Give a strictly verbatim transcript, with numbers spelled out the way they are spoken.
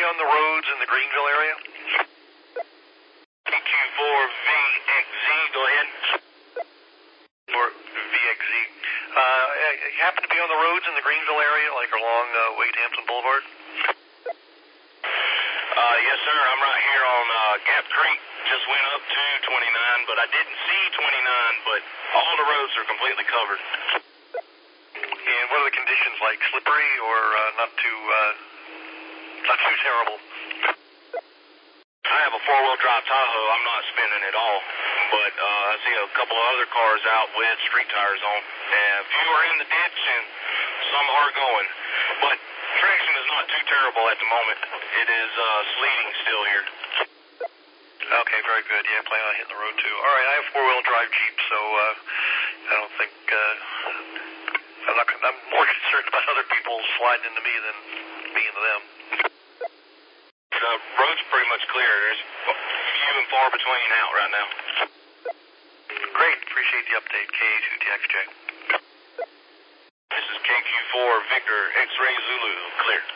on the roads in the Greenville area? K Q four V X Z, go ahead. Or V X Z. Uh, you happen to be on the roads in the Greenville area, like along uh, Wade Hampton Boulevard? Uh, yes, sir. I'm right here on uh, Gap Creek. Just went up to twenty-nine, but I didn't see twenty-nine, but all the roads are completely covered. And what are the conditions like? Slippery or uh, not too uh, not too terrible? I have a four-wheel drive Tahoe. I'm not spinning at all, but uh, I see a couple of other cars out with street tires on. And a few are in the ditch, and some are going. But traction is not too terrible at the moment. It is uh, sleeting still here. Okay, very good. Yeah, plan on hitting the road too. All right, I have four-wheel drive Jeep, so uh, I don't think uh, I'm, not, I'm more concerned about other people sliding into me than me into them. The road's pretty much clear. There's few and far between out right now. Great, appreciate the update. K A two T X J. This is K Q four Victor X-Ray Zulu, clear.